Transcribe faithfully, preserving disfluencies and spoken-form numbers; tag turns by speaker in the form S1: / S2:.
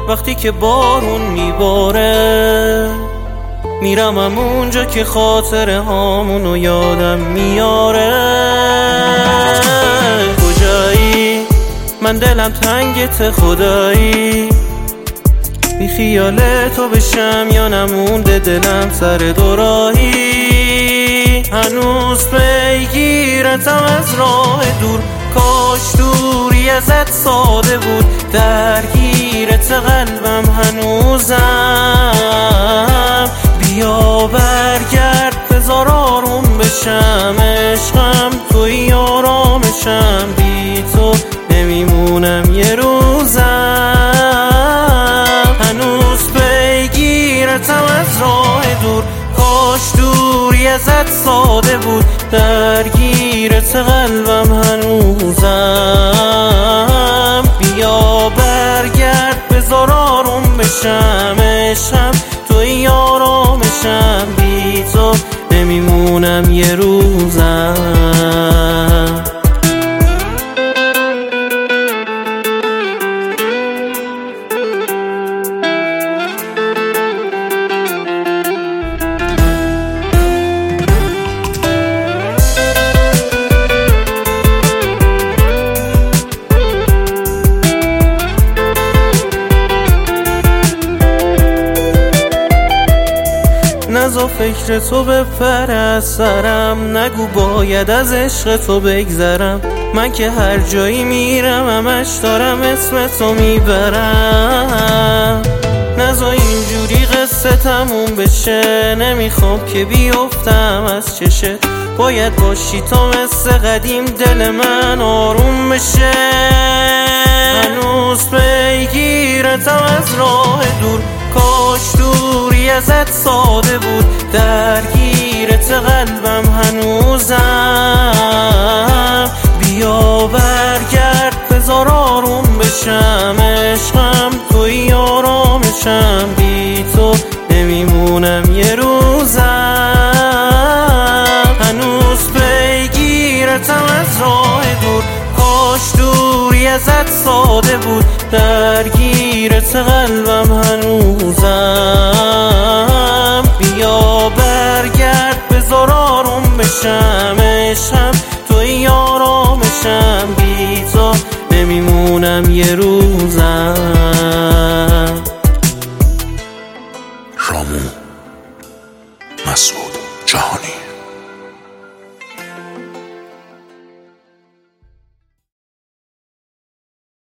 S1: وقتی که بارون میباره میرم همونجا که خاطره هامونو یادم میاره. کجایی؟ من دلم تنگت خدایی، بی خیال تو بشم یا نمونده دلم سر دوراهی. هنوز پیگیرتم از راه دور، کاش دوری ازت ساده بود. درگیرت قلبم هنوزم، بیا برگرد بذار آروم بشم. عشقم توی آرامشم، بی تو نمیمونم یه روزم. هنوز پیگیرتم از راه دور، کاش دوری ازت ساده بود. درگیرت قلبم هنوزم، بیا برگرد بذار آروم بشم. عشقم توی آرامشم، بی تو نمیمونم یه روزم. نزا فکر تو بپر از سرم، نگو باید از عشق تو بگذرم. من که هر جایی میرم همش دارم اسم تو میبرم. نزا اینجوری قصه تموم بشه، نمیخوام که بیفتم از چشه. باید باشی تا مثل قدیم دل من آروم بشه. هنوز پیگیرتم از راه دور، کاش دوری ازت ساده بود. درگیرت قلبم هنوزم، بیا برگرد بذار آروم بشم. عشقم توی آرامشم، بی تو نمیمونم یه روزم. هنوز پیگیرتم از راه دور، کاش دوری ازت ساده بود. درگیرت قلبم هنوزم، بیا برگرد بذار آروم بشم. عشقم توی آرامشم، بی تو نمیمونم یه روزم.
S2: رامو مسعود جهانی.